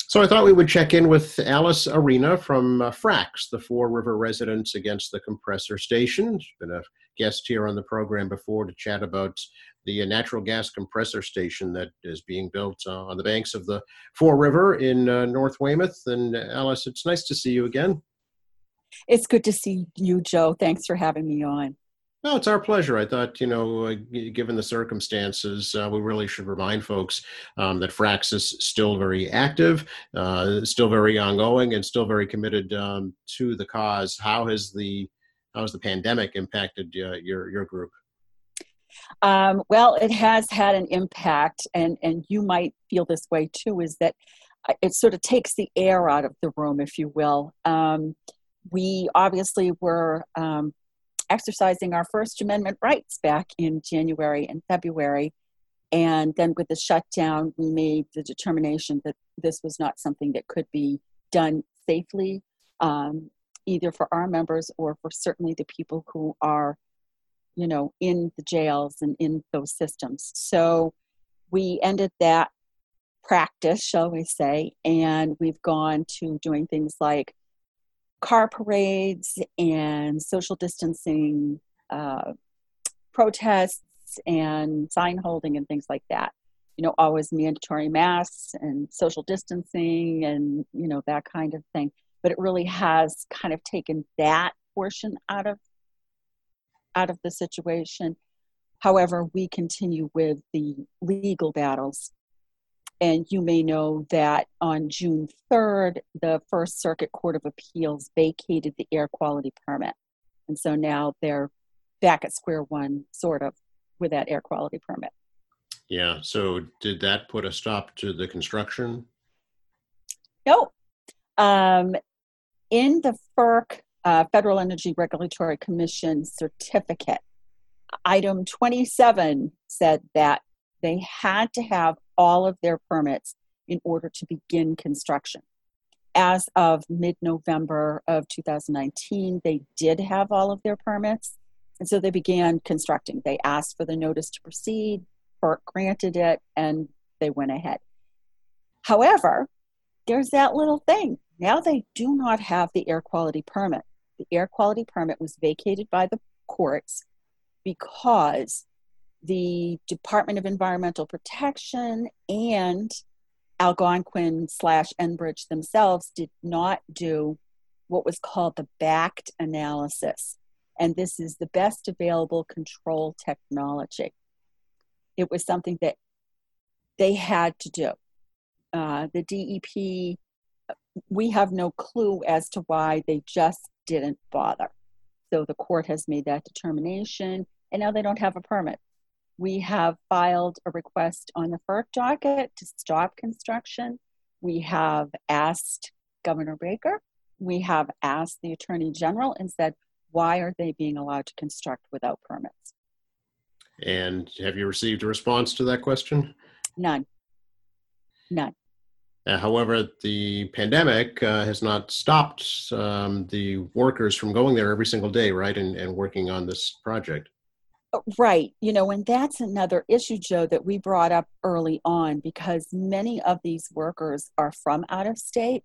So I thought we would check in with Alice Arena from Frax, the Four River Residents Against the Compressor Station. She's been a guest here on the program before to chat about the natural gas compressor station that is being built on the banks of the Four River in North Weymouth. And Alice, it's nice to see you again. It's good to see you, Joe. Thanks for having me on. No, it's our pleasure. I thought, given the circumstances, we really should remind folks that Frax is still very active, still very ongoing, and still very committed to the cause. How has the pandemic impacted your group? Well, it has had an impact, and you might feel this way too, is that it sort of takes the air out of the room, if you will. We obviously were exercising our First Amendment rights back in January and February. And then with the shutdown, we made the determination that this was not something that could be done safely, either for our members or for certainly the people who are, in the jails and in those systems. So we ended that practice, shall we say, and we've gone to doing things like car parades and social distancing protests and sign holding and things like that. Always mandatory masks and social distancing and, that kind of thing. But it really has kind of taken that portion out of the situation. However, we continue with the legal battles. And you may know that on June 3rd, the First Circuit Court of Appeals vacated the air quality permit. And so now they're back at square one, sort of, with that air quality permit. Yeah. So did that put a stop to the construction? No. In the FERC, Federal Energy Regulatory Commission certificate, item 27 said that they had to have all of their permits in order to begin construction. As of mid-November of 2019, they did have all of their permits, and so they began constructing. They asked for the notice to proceed, FERC granted it, and they went ahead. However, there's that little thing. Now they do not have the air quality permit. The air quality permit was vacated by the courts because the Department of Environmental Protection and Algonquin/Enbridge themselves did not do what was called the backed analysis. And this is the best available control technology. It was something that they had to do. The DEP, we have no clue as to why they just didn't bother. So the court has made that determination, and now they don't have a permit. We have filed a request on the FERC docket to stop construction. We have asked Governor Baker. We have asked the Attorney General and said, why are they being allowed to construct without permits? And have you received a response to that question? None. However, the pandemic has not stopped the workers from going there every single day, right, and working on this project. Right. And that's another issue, Joe, that we brought up early on, because many of these workers are from out of state.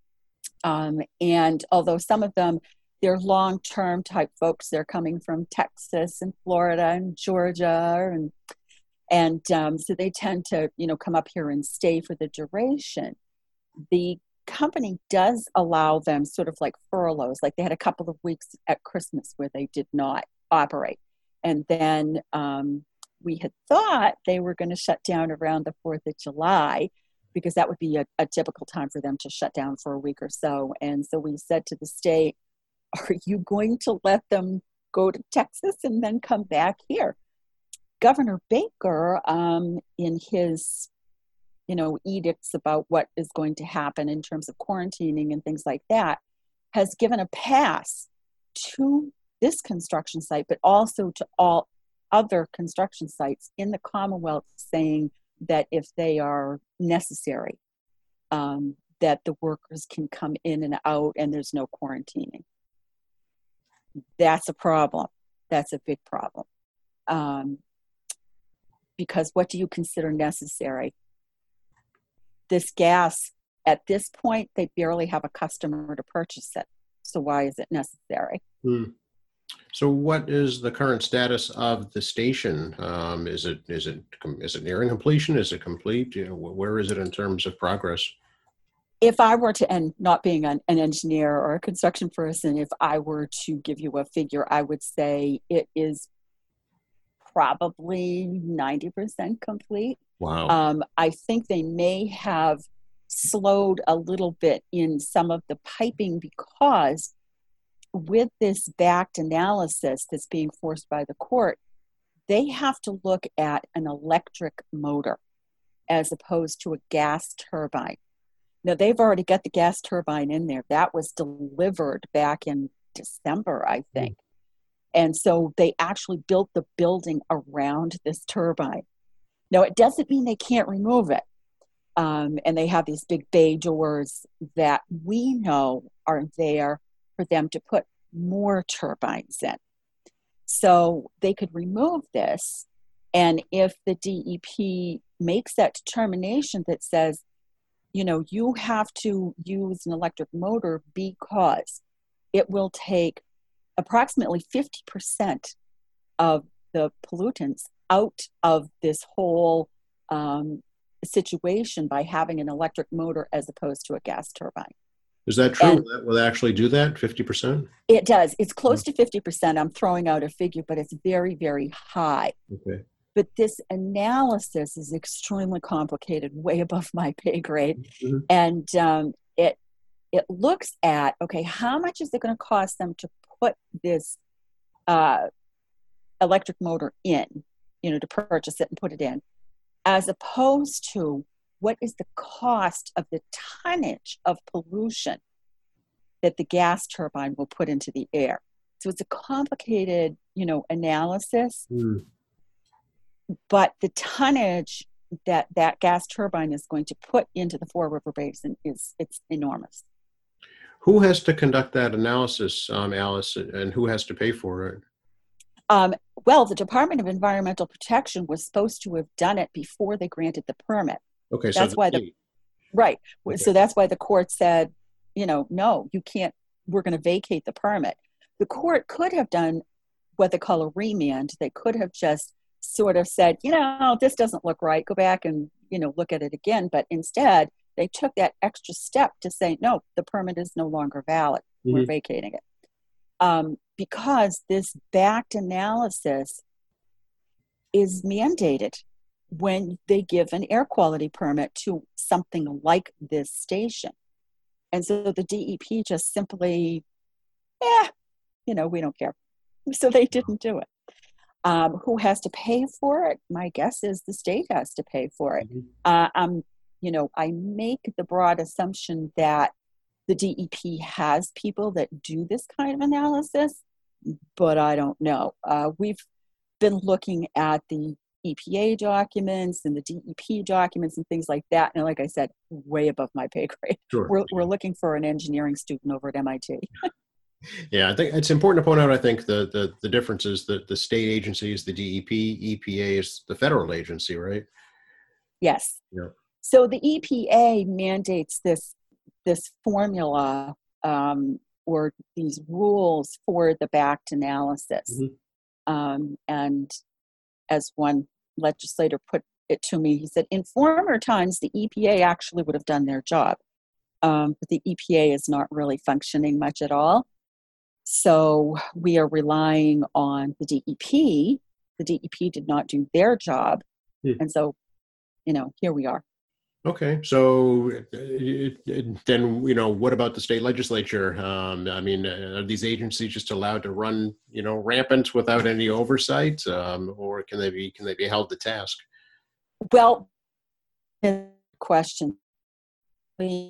And although some of them, they're long-term type folks, they're coming from Texas and Florida and Georgia. And so they tend to, come up here and stay for the duration. The company does allow them sort of like furloughs. Like they had a couple of weeks at Christmas where they did not operate. And then we had thought they were going to shut down around the 4th of July because that would be a typical time for them to shut down for a week or so. And so we said to the state, are you going to let them go to Texas and then come back here? Governor Baker, in his, edicts about what is going to happen in terms of quarantining and things like that, has given a pass to this construction site, but also to all other construction sites in the Commonwealth, saying that if they are necessary, that the workers can come in and out and there's no quarantining. That's a problem. That's a big problem. Because what do you consider necessary? This gas At this point, they barely have a customer to purchase it. So why is it necessary? Hmm. So, what is the current status of the station? Is it nearing completion? Is it complete? Where is it in terms of progress? If I were to, and not being an engineer or a construction person, if I were to give you a figure, I would say it is probably 90% complete. Wow. I think they may have slowed a little bit in some of the piping because with this backed analysis that's being forced by the court, they have to look at an electric motor as opposed to a gas turbine. Now, they've already got the gas turbine in there. That was delivered back in December, I think. And so they actually built the building around this turbine. Now, it doesn't mean they can't remove it. And they have these big bay doors that we know are there for them to put more turbines in. So they could remove this. And if the DEP makes that determination that says, you have to use an electric motor because it will take approximately 50% of the pollutants out of this whole situation by having an electric motor as opposed to a gas turbine. Is that true? Will that actually do that, 50%? It does. It's close to 50%. I'm throwing out a figure, but it's very, very high. Okay. But this analysis is extremely complicated, way above my pay grade. Mm-hmm. And it looks at, okay, how much is it going to cost them to put this electric motor in, to purchase it and put it in, as opposed to what is the cost of the tonnage of pollution that the gas turbine will put into the air. So it's a complicated, analysis. Mm. But the tonnage that gas turbine is going to put into the Fore River Basin it's enormous. Who has to conduct that analysis, Alice, and who has to pay for it? Well, the Department of Environmental Protection was supposed to have done it before they granted the permit. Okay, that's so why right. Okay. So that's why the court said, no, you can't. We're going to vacate the permit. The court could have done what they call a remand. They could have just sort of said, this doesn't look right. Go back and look at it again. But instead, they took that extra step to say, no, the permit is no longer valid. Mm-hmm. We're vacating it. Because this backed analysis is mandated when they give an air quality permit to something like this station. And so the DEP just simply, we don't care. So they didn't do it. Who has to pay for it? My guess is the state has to pay for it. Mm-hmm. I make the broad assumption that the DEP has people that do this kind of analysis, but I don't know. We've been looking at the EPA documents and the DEP documents and things like that. And like I said, way above my pay grade. Sure. We're looking for an engineering student over at MIT. Yeah, I think it's important to point out, I think, the differences that the state agencies, the DEP, EPA is the federal agency, right? Yes. Yeah. So the EPA mandates this formula or these rules for the backed analysis. Mm-hmm. And as one legislator put it to me, he said, in former times, the EPA actually would have done their job. But the EPA is not really functioning much at all. So we are relying on the DEP. The DEP did not do their job. And so, here we are. Okay. So then, what about the state legislature? Are these agencies just allowed to run, rampant without any oversight, or can they be held to task? Well, question. We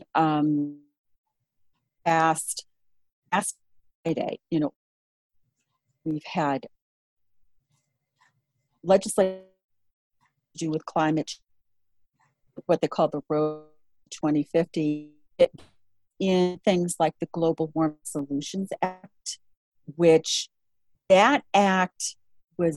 asked Friday, we've had legislation to do with climate change, what they call the Road 2050, in things like the Global Warming Solutions Act, which that act was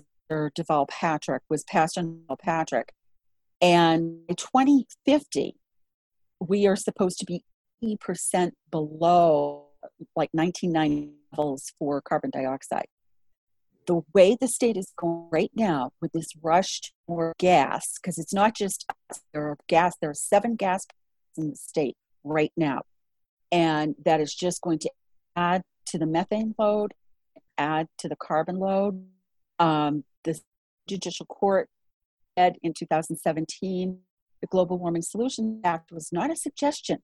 passed under Deval Patrick. And by 2050, we are supposed to be 80% below like 1990 levels for carbon dioxide. The way the state is going right now with this rush to more gas, because it's not just us, there are 7 gas plants in the state right now. And that is just going to add to the methane load, add to the carbon load. The Judicial Court said in 2017, the Global Warming Solutions Act was not a suggestion.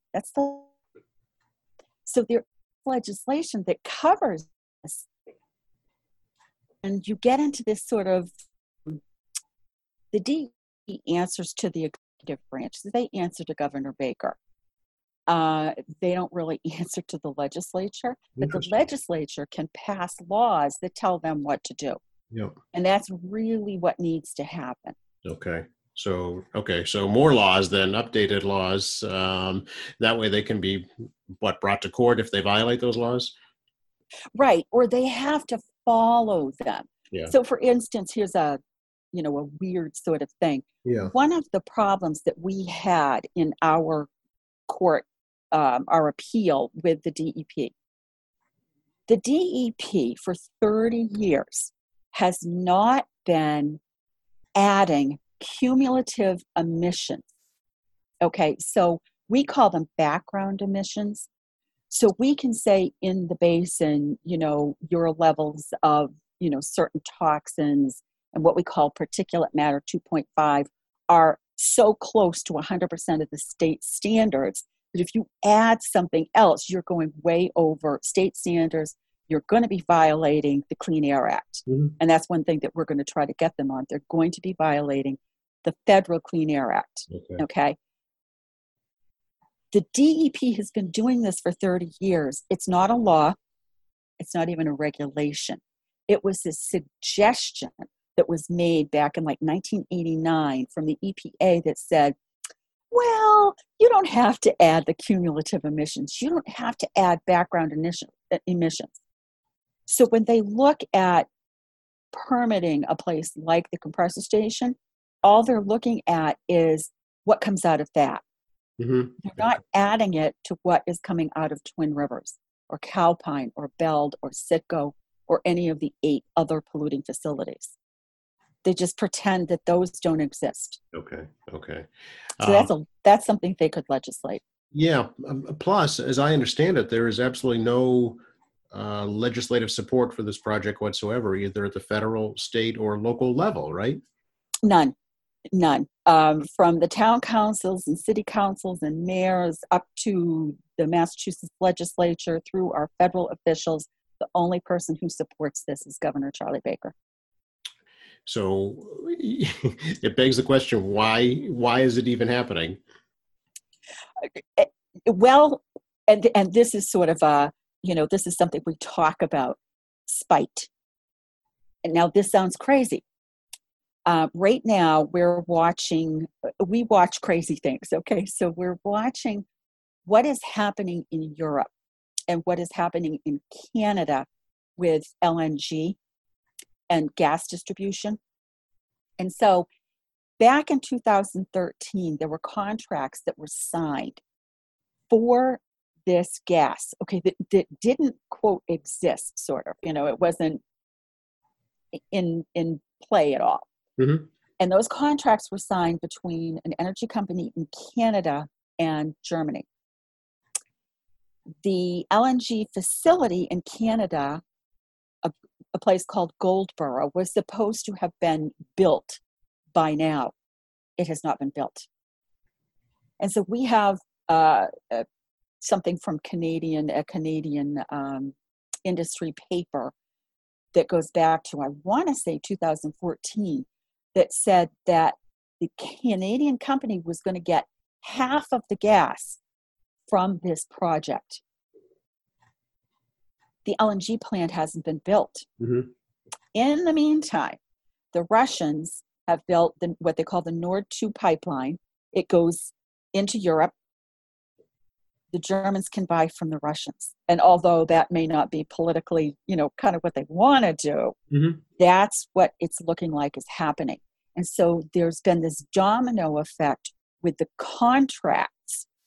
So there's legislation that covers this. And you get into this sort of, the DE answers to the executive branch. They answer to Governor Baker. They don't really answer to the legislature, but the legislature can pass laws that tell them what to do. Yep. And that's really what needs to happen. Okay. So more laws than updated laws. That way they can be brought to court if they violate those laws? Right. Or they have to follow them. Yeah. So for instance, here's a weird sort of thing. Yeah. One of the problems that we had in our court, our appeal with the DEP for 30 years has not been adding cumulative emissions. Okay, so we call them background emissions. So we can say in the basin, your levels of, certain toxins and what we call particulate matter 2.5 are so close to 100% of the state standards that if you add something else, you're going way over state standards. You're going to be violating the Clean Air Act. Mm-hmm. And that's one thing that we're going to try to get them on. They're going to be violating the federal Clean Air Act. Okay. The DEP has been doing this for 30 years. It's not a law. It's not even a regulation. It was a suggestion that was made back in like 1989 from the EPA that said, well, you don't have to add the cumulative emissions. You don't have to add background emissions. So when they look at permitting a place like the compressor station, all they're looking at is what comes out of that. Mm-hmm. They're not adding it to what is coming out of Twin Rivers or Calpine or Beld or Citgo or any of the 8 other polluting facilities. They just pretend that those don't exist. Okay. So that's something they could legislate. Yeah. Plus, as I understand it, there is absolutely no legislative support for this project whatsoever, either at the federal, state, or local level, right? None. From the town councils and city councils and mayors up to the Massachusetts legislature through our federal officials, the only person who supports this is Governor Charlie Baker. So it begs the question, why is it even happening? Well, and this is sort of this is something we talk about, spite. And now this sounds crazy. Right now we watch crazy things. Okay. So we're watching what is happening in Europe and what is happening in Canada with LNG and gas distribution. And so back in 2013, there were contracts that were signed for this gas, okay, that didn't, quote, exist, sort of. It wasn't in play at all. Mm-hmm. And those contracts were signed between an energy company in Canada and Germany. The LNG facility in Canada, a place called Goldboro, was supposed to have been built by now. It has not been built. And so we have something from a Canadian industry paper that goes back to, I want to say 2014, that said that the Canadian company was going to get half of the gas from this project. The LNG plant hasn't been built. Mm-hmm. In the meantime, the Russians have built what they call the Nord 2 pipeline. It goes into Europe. The Germans can buy from the Russians. And although that may not be politically, kind of what they want to do, mm-hmm. That's what it's looking like is happening. And so there's been this domino effect with the contracts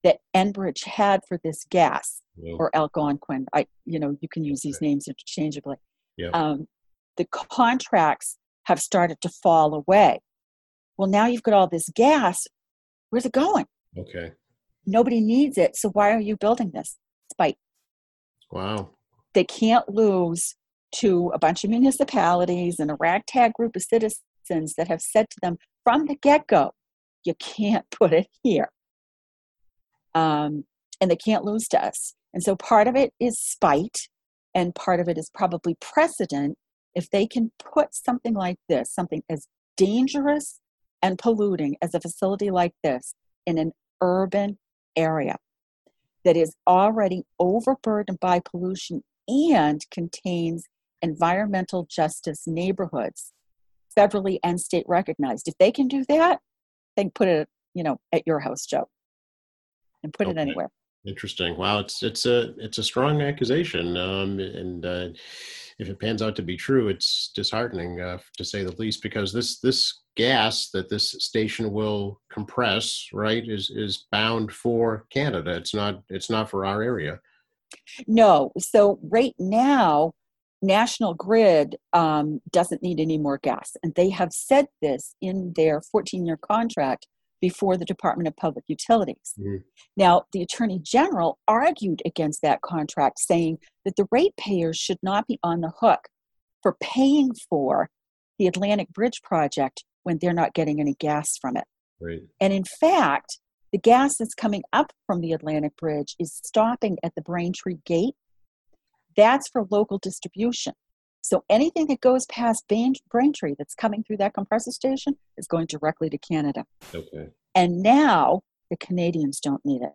that Enbridge had for this gas, Yeah. or Algonquin. You can use these names interchangeably. Yeah. The contracts have started to fall away. Well, now you've got all this gas. Where's it going? Okay. Nobody needs it. So why are you building this? Spite. Wow. They can't lose to a bunch of municipalities and a ragtag group of citizens that have said to them from the get-go, you can't put it here. And they can't lose to us. And so part of it is spite, and part of it is probably precedent. If they can put something like this, something as dangerous and polluting as a facility like this in an urban area that is already overburdened by pollution and contains environmental justice neighborhoods, federally and state recognized. If they can do that, they can put it, at your house, Joe, and put it anywhere. Interesting. Wow, it's a strong accusation, and if it pans out to be true, it's disheartening to say the least. Because this gas that this station will compress, right, is bound for Canada. It's not for our area. No. So right now, National Grid doesn't need any more gas, and they have said this in their 14-year contract before the Department of Public Utilities. Mm-hmm. Now, the Attorney General argued against that contract, saying that the ratepayers should not be on the hook for paying for the Atlantic Bridge project when they're not getting any gas from it. Right. And in fact, the gas that's coming up from the Atlantic Bridge is stopping at the Braintree Gate. That's for local distribution. So anything that goes past Braintree that's coming through that compressor station is going directly to Canada. Okay. And now the Canadians don't need it.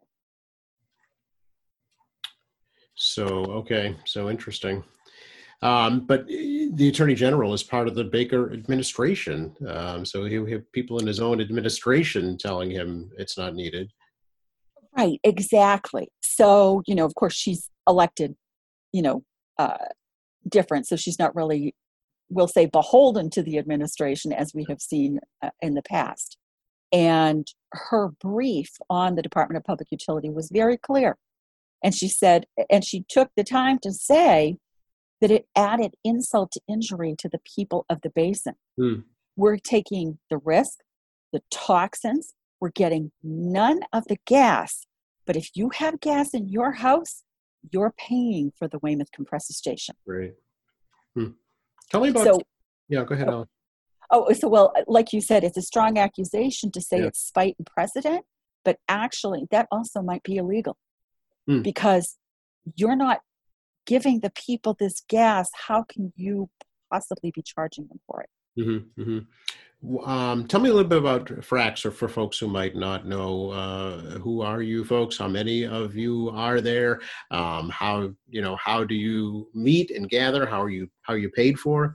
So interesting. But the Attorney General is part of the Baker administration. So he'll have people in his own administration telling him it's not needed. Right, exactly. So, of course, she's elected, different. So she's not really, we'll say, beholden to the administration as we have seen in the past. And her brief on the Department of Public Utility was very clear. And she said, and she took the time to say that it added insult to injury to the people of the basin. We're taking the risk, the toxins, we're getting none of the gas. But if you have gas in your house, you're paying for the Weymouth compressor station. Right. Tell me about. Yeah, go ahead, Alan. Well, like you said, it's a strong accusation to say it's spite and precedent, but actually that also might be illegal because you're not giving the people this gas. How can you possibly be charging them for it? Mm-hmm, mm-hmm. Tell me a little bit about FRAX, or for folks who might not know, who are you folks? How many of you are there? How do you meet and gather? How are you paid for?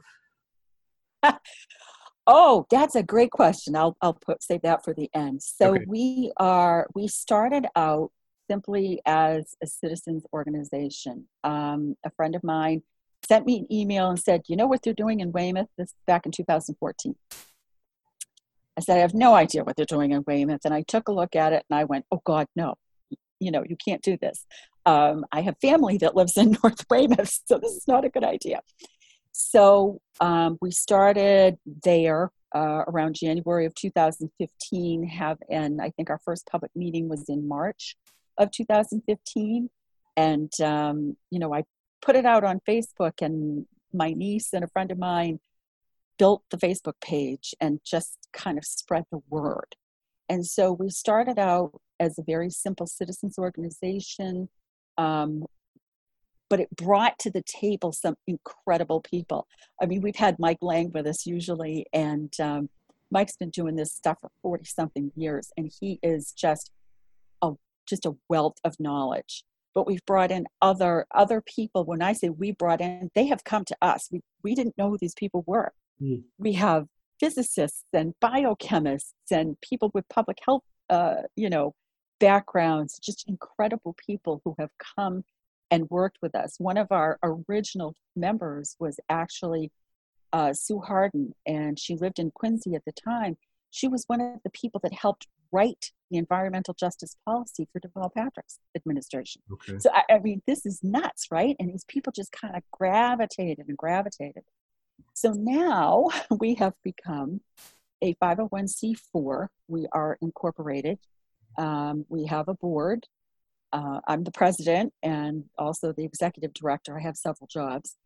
Oh, that's a great question. I'll save that for the end. So Okay. we started out simply as a citizens organization. A friend of mine sent me an email and said, you know what they're doing in Weymouth? This is back in 2014. I said, I have no idea what they're doing in Weymouth. And I took a look at it and I went, oh God, no, you can't do this. I have family that lives in North Weymouth, so this is not a good idea. So we started there around January of 2015, and I think our first public meeting was in March of 2015. And, I put it out on Facebook, and my niece and a friend of mine built the Facebook page and just kind of spread the word. And so we started out as a very simple citizens organization, but it brought to the table some incredible people. I mean, we've had Mike Lang with us usually, and Mike's been doing this stuff for 40-something years, and he is just a wealth of knowledge. But we've brought in other people. When I say we brought in, they have come to us. We didn't know who these people were. We have physicists and biochemists and people with public health, backgrounds, just incredible people who have come and worked with us. One of our original members was actually Sue Harden, and she lived in Quincy at the time. She was one of the people that helped write the environmental justice policy for Deval Patrick's administration. Okay. So, I mean, this is nuts, right? And these people just kind of gravitated and gravitated. So now we have become a 501c4. We are incorporated. We have a board. I'm the president and also the executive director. I have several jobs.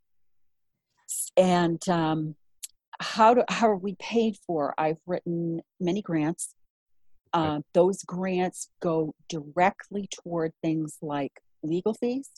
And how are we paid for? I've written many grants. Those grants go directly toward things like legal fees,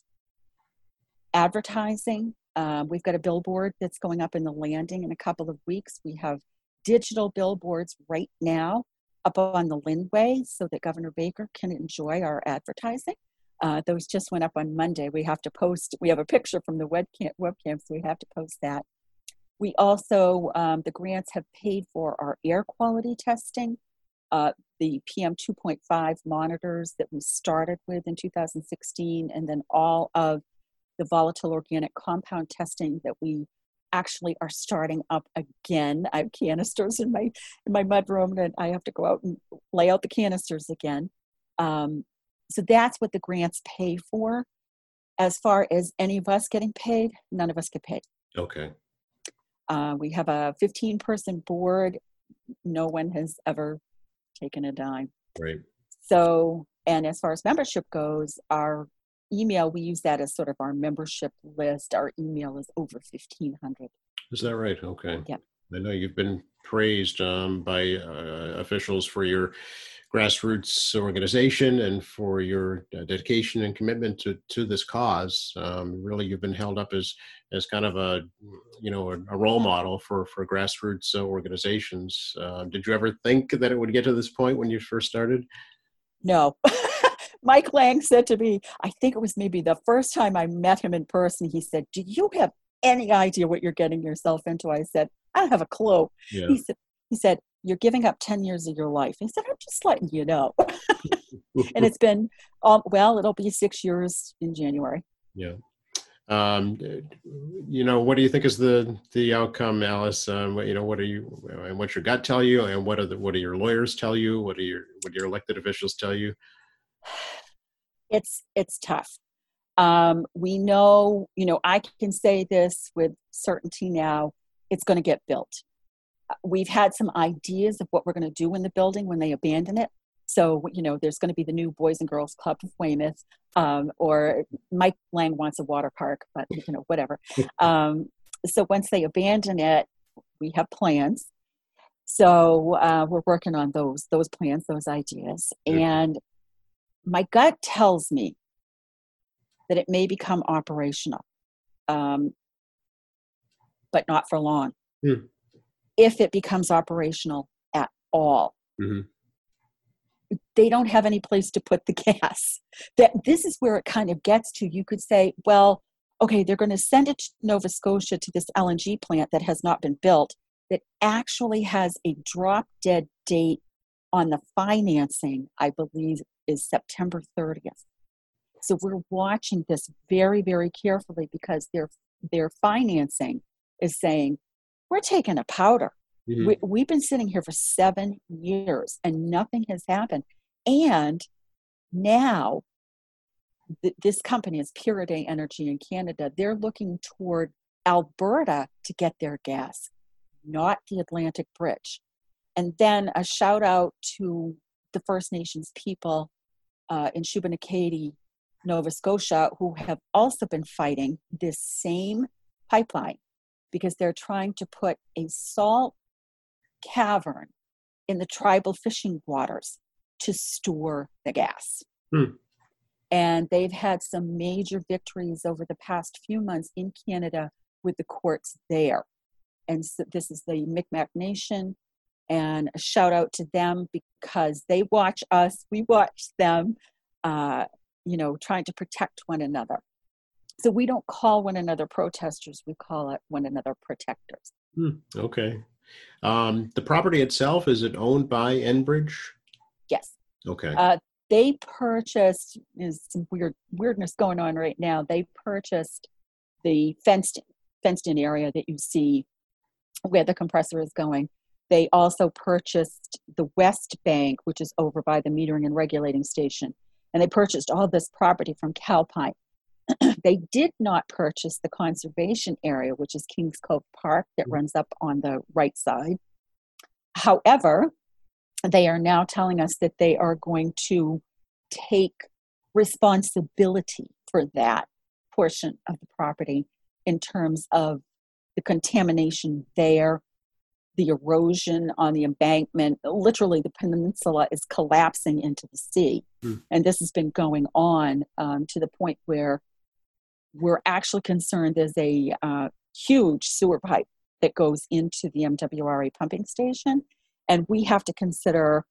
advertising. We've got a billboard that's going up in the Landing in a couple of weeks. We have digital billboards right now up on the Lindway so that Governor Baker can enjoy our advertising. Those just went up on Monday. We have to post, we have a picture from the webcam, so we have to post that. We also, the grants have paid for our air quality testing, the PM 2.5 monitors that we started with in 2016, and then all of the volatile organic compound testing that we actually are starting up again. I have canisters in my mudroom, and I have to go out and lay out the canisters again. So that's what the grants pay for. As far as any of us getting paid, none of us get paid. Okay. We have a 15-person board. No one has ever taken a dime. Right. So, and as far as membership goes, our email, we use that as sort of our membership list. Our email is over 1,500. Is that right? Okay. Yeah. I know you've been praised by officials for your grassroots organization and for your dedication and commitment to this cause. Really, you've been held up as kind of a role model for grassroots organizations. Did you ever think that it would get to this point when you first started? No. Mike Lang said to me, I think it was maybe the first time I met him in person, he said, do you have any idea what you're getting yourself into? I said, I don't have a clue. Yeah. He said, you're giving up 10 years of your life. He said, I'm just letting you know. And it's been, it'll be 6 years in January. Yeah. What do you think is the outcome, Alice? What's your gut tell you, and what do your lawyers tell you? What do your elected officials tell you? It's tough. We know, I can say this with certainty now, it's going to get built. We've had some ideas of what we're going to do in the building when they abandon it. So, there's going to be the new Boys and Girls Club of Weymouth, or Mike Lang wants a water park, but, whatever. So once they abandon it, we have plans. So we're working on those plans, those ideas. And my gut tells me that it may become operational, but not for long. Hmm. If it becomes operational at all. Mm-hmm. They don't have any place to put the gas. This is where it kind of gets to. You could say, well, okay, they're going to send it to Nova Scotia to this LNG plant that has not been built, that actually has a drop dead date on the financing, I believe, is September 30th. So we're watching this very, very carefully because their financing is saying, we're taking a powder. Mm-hmm. We've been sitting here for 7 years and nothing has happened. And now this company is Pieridae Energy in Canada. They're looking toward Alberta to get their gas, not the Atlantic Bridge. And then a shout out to the First Nations people in Shubenacadie, Nova Scotia, who have also been fighting this same pipeline because they're trying to put a salt cavern in the tribal fishing waters to store the gas. Hmm. And they've had some major victories over the past few months in Canada with the courts there. And so this is the Mi'kmaq Nation, and a shout out to them because they watch us, we watch them, trying to protect one another. So we don't call one another protesters, we call it one another protectors. Okay. The property itself, is it owned by Enbridge? Yes. Okay. They purchased, there's some weirdness going on right now. They purchased the fenced in area that you see where the compressor is going. They also purchased the West Bank, which is over by the metering and regulating station. And they purchased all this property from Calpine. They did not purchase the conservation area, which is Kings Cove Park, that runs up on the right side. However, they are now telling us that they are going to take responsibility for that portion of the property in terms of the contamination there, the erosion on the embankment. Literally, the peninsula is collapsing into the sea. And this has been going on to the point where we're actually concerned there's a huge sewer pipe that goes into the MWRA pumping station. And we have to consider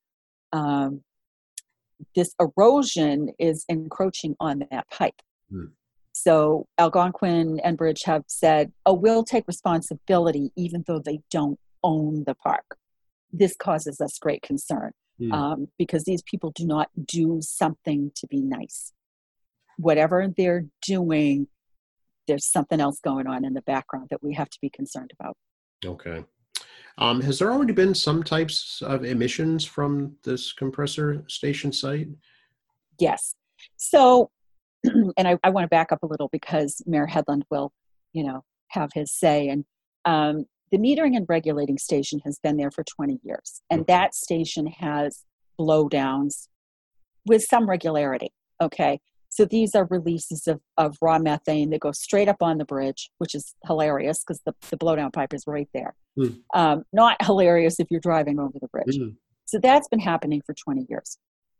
this erosion is encroaching on that pipe. So Algonquin and Enbridge have said, oh, we'll take responsibility even though they don't own the park. This causes us great concern because these people do not do something to be nice. Whatever they're doing, there's something else going on in the background that we have to be concerned about. Okay. Has there already been some types of emissions from this compressor station site? Yes. So, and I want to back up a little because Mayor Headland will, have his say. And the metering and regulating station has been there for 20 years. And that station has blowdowns with some regularity. Okay. So these are releases of raw methane that go straight up on the bridge, which is hilarious because the blowdown pipe is right there. Not hilarious if you're driving over the bridge. So that's been happening for 20 years.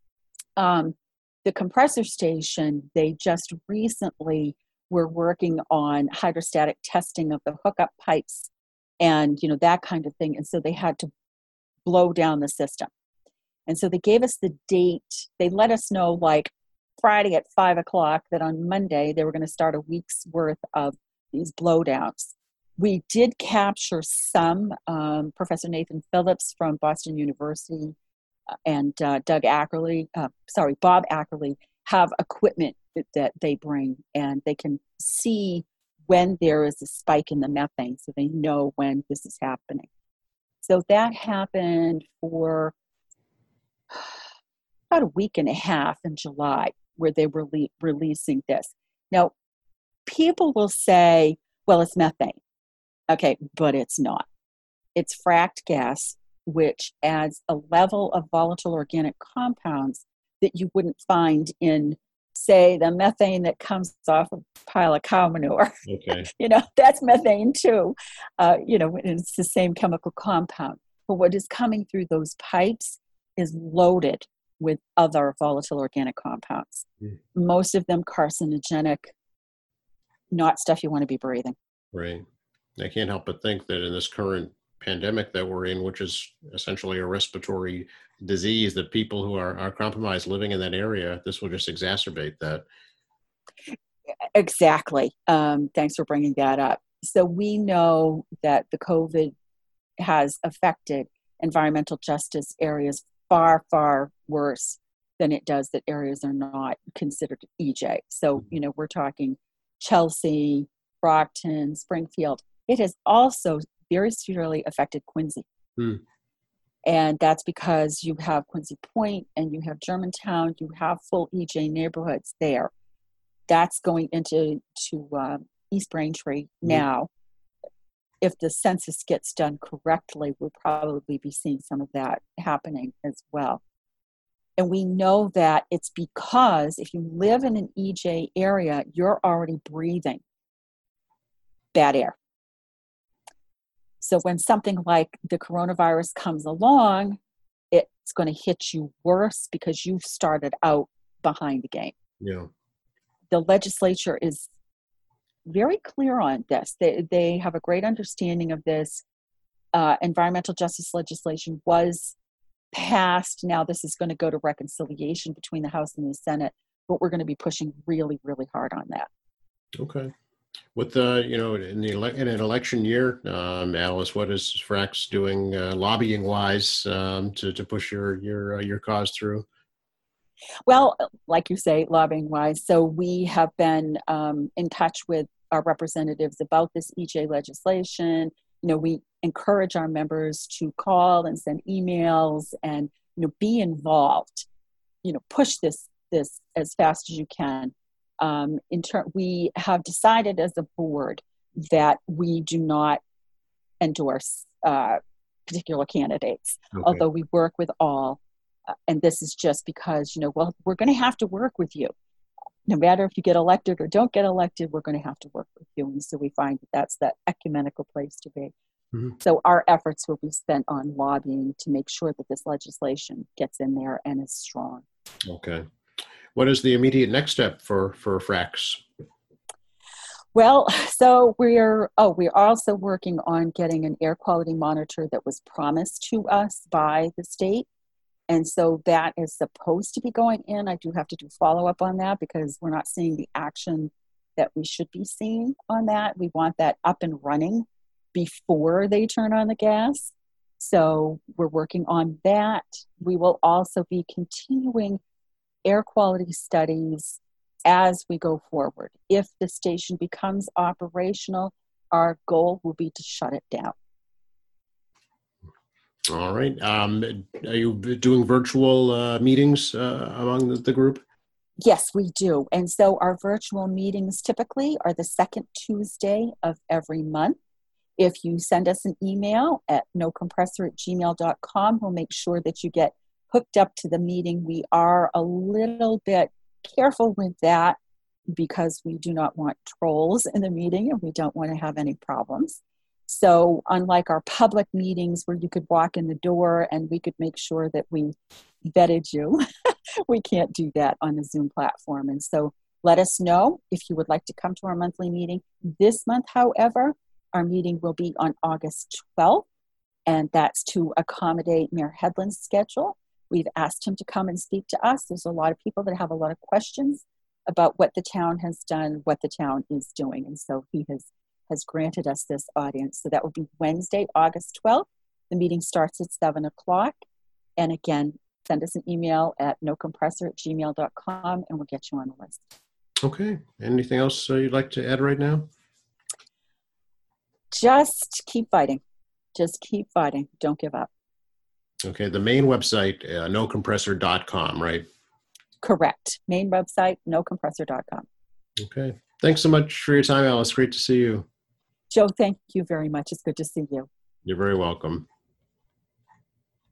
The compressor station, they just recently were working on hydrostatic testing of the hookup pipes and, that kind of thing. And so they had to blow down the system. And so they gave us the date. They let us know like Friday at 5:00 that on Monday they were going to start a week's worth of these blowdowns. We did capture some. Professor Nathan Phillips from Boston University and Bob Ackerley have equipment that they bring, and they can see when there is a spike in the methane, so they know when this is happening. So that happened for about a week and a half in July, where they were releasing this. Now, people will say, well, it's methane. Okay, but it's not. It's fracked gas, which adds a level of volatile organic compounds that you wouldn't find in, say, the methane that comes off a pile of cow manure. Okay. That's methane too. It's the same chemical compound. But what is coming through those pipes is loaded with other volatile organic compounds. Most of them carcinogenic, not stuff you want to be breathing. Right. I can't help but think that in this current pandemic that we're in, which is essentially a respiratory disease, that people who are compromised living in that area, this will just exacerbate that. Exactly. Thanks for bringing that up. So we know that the COVID has affected environmental justice areas far, far worse than it does that areas are not considered EJ. So, we're talking Chelsea, Brockton, Springfield. It has also very severely affected Quincy. And that's because you have Quincy Point and you have Germantown, you have full EJ neighborhoods there. That's going into East Braintree now. If the census gets done correctly, we'll probably be seeing some of that happening as well. And we know that it's because if you live in an EJ area, you're already breathing bad air. So when something like the coronavirus comes along, it's going to hit you worse because you started out behind the game. Yeah. The legislature is very clear on this. They have a great understanding of this. Environmental justice legislation was passed. Now this is going to go to reconciliation between the House and the Senate, but we're going to be pushing really, really hard on that. Okay. With in an election year, Alice, what is Frax doing lobbying wise to push your cause through? Well, like you say, lobbying wise. So we have been in touch with our representatives about this EJ legislation. we encourage our members to call and send emails and, be involved, push this as fast as you can. We have decided as a board that we do not endorse particular candidates, Okay. although we work with all. And this is just because, we're going to have to work with you. No matter if you get elected or don't get elected, we're going to have to work with you. And so we find that that's the ecumenical place to be. Mm-hmm. So our efforts will be spent on lobbying to make sure that this legislation gets in there and is strong. Okay. What is the immediate next step for FRAX? Well, so we're also working on getting an air quality monitor that was promised to us by the state. And so that is supposed to be going in. I do have to do follow-up on that because we're not seeing the action that we should be seeing on that. We want that up and running before they turn on the gas. So we're working on that. We will also be continuing air quality studies as we go forward. If the station becomes operational, our goal will be to shut it down. All right. Are you doing virtual meetings among the group? Yes, we do. And so our virtual meetings typically are the second Tuesday of every month. If you send us an email at nocompressor@gmail.com, we'll make sure that you get hooked up to the meeting. We are a little bit careful with that because we do not want trolls in the meeting and we don't want to have any problems. So unlike our public meetings where you could walk in the door and we could make sure that we vetted you, we can't do that on the Zoom platform. And so let us know if you would like to come to our monthly meeting. This month, however, our meeting will be on August 12th, and that's to accommodate Mayor Hedlund's schedule. We've asked him to come and speak to us. There's a lot of people that have a lot of questions about what the town has done, what the town is doing. And so he has granted us this audience. So that will be Wednesday, August 12th. The meeting starts at 7 o'clock. And again, send us an email at nocompressor@gmail.com and we'll get you on the list. Okay. Anything else you'd like to add right now? Just keep fighting. Just keep fighting. Don't give up. Okay. The main website, nocompressor.com, right? Correct. Main website, nocompressor.com. Okay. Thanks so much for your time, Alice. Great to see you. Joe, thank you very much. It's good to see you. You're very welcome.